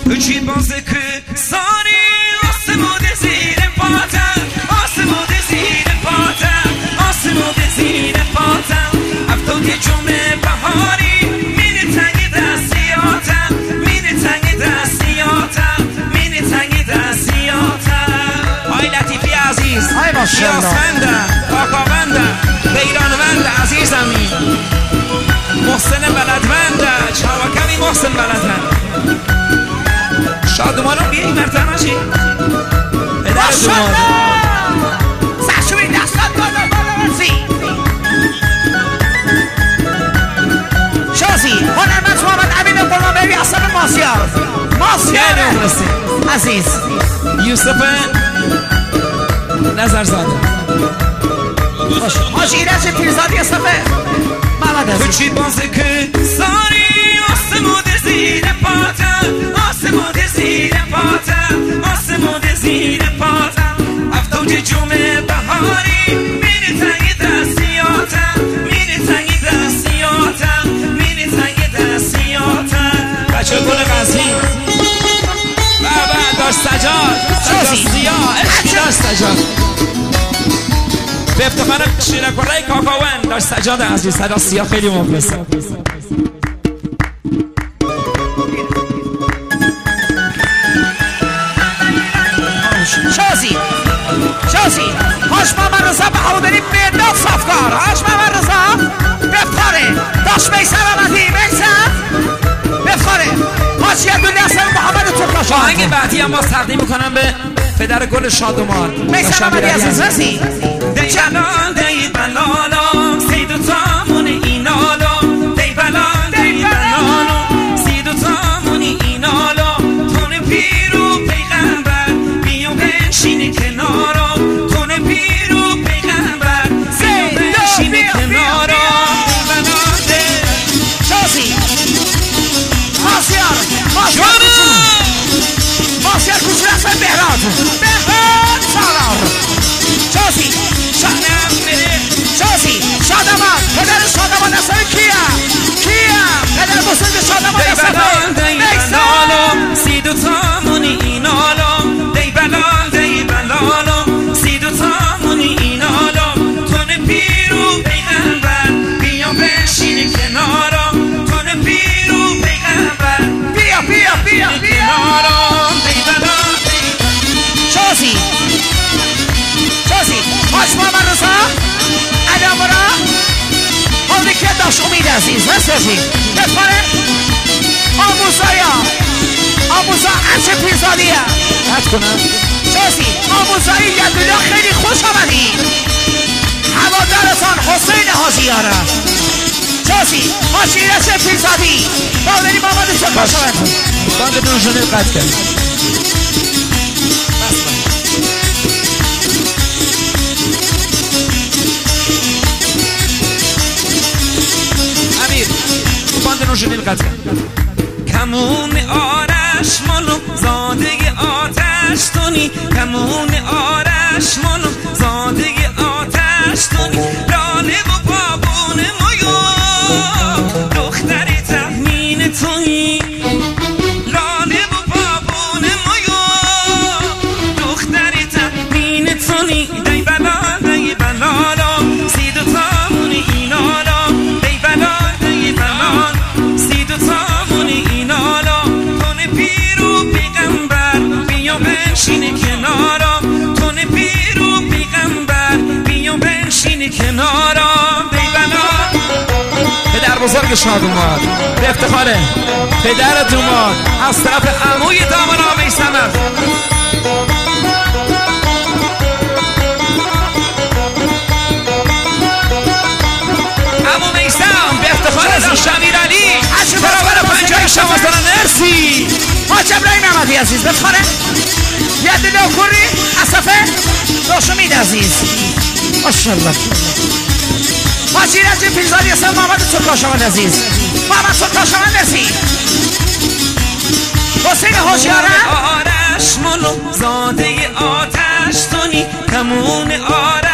چی بازه که ساری آسمود زیر پاتم آسمود زیر پاتم آسمود زیر پاتم افتاد جمعه بهاری میره تنگ دستیاتم میره تنگ دستیاتم میره تنگ دستیاتم های لطیفی عزیز شیاسفندم کاکاوندم بیرانونده عزیزمی محسن بلدونده چاوکمی محسن بلدونده شادمانو بیایی مرتب ماشی پدر دوماد سرشوی دستات بالا برسی شازی هنرمند محمد امین قربانی اصلا ماسیار عزیز یوسف نظرزاده حاجی ایرج پیرزادی اصفه محمد عزیز چی بازه که ساری آسمود زیر پاتم آسمود زیر پاتم آسمود زیر پاتم افتاد جمعه بهاری میره تنگ دستیاتم میره تنگ دستیاتم میره تنگ دستیاتم بچه گل قضی بابا داشت سجاد سیاه عشقی داشت سجاد به افتخار شیرکره کاکاون داشت سجاد عزیز صدا سیاه خیلی مخلصه شازی هاش محمد رضا بهادری مرداد صفکار هاش محمد رضا بفتاره داشت میسر آمدی میسر بفتاره هاش یه دونه اصلا محمد ترکاش آهنگ بعدی هم باز تقدیم میکنم به پدر گل شادومان میسر آمدی عزیز رسی دی بلال دی بلالو سی دو تامون اینالو دی بلال دی بلالو سی دو تامون اینالو تون پیرو پیغمبر بیو بنشین کنارو تون پیرو پیغمبر بیو بنشین کنارو دی بلال دی شازی ماسیار کچور اصلا بهراد سالار شازی شازی شادمان پدر شادمان اصلا کیا پدر بزرگ شادمان اصلا میسالو سی دو تامونی اینالو دی بلالو سی دو تامونی اینالو تون پیرو پیغمبر بیا بشین کنارو تون پیرو پیغمبر بیا کنارو دی بلال شازی هاش محمد رضا ادامورا حالی که داشت امید عزیز هستشی بفاره آموزا عرش پیرزادیه حد کنم شازی آموزایی یدولا خیلی خوش آمدی هوادارتان حسین حاجیاره شازی هاش ایرج پیرزادی بادری محمد سکاش آمد باند نوشونه قد کرد امیر باند نوشونه قد کرد کمون آرش مالو زاده آتش تونی کمون آرش مالو زاده آتش تونی لاله و بابون مایو دختر تحمین تونی لاله و بابون مایو دختر تحمین تونی دی بلالو سی دو تامونی اینالو دی بلال سی دو تامونی اینالو تون پیرو پیغمبر بیا بنشین کنارم تون پیرو پیغمبر بیا بنشین کنارم دی بلال پدر بزرگ شادومان به افتخار پدر دوماد از طرف عموی دامنا میسمم عمو میسم به افتخار داشت امیرعلی برابر 50 شما سنه مرسی حاج ابراهیم احمدی عزیز بفخاره یه دل کوری اصفه داشت امید عزیز ماشاءالله حاج ایرج پیرزادی اصلا محمد سکاشوان عزیز محمد سکاشوان مرسی حسین حاجیاره آرش مالو زاده آتش تونی کمون آرش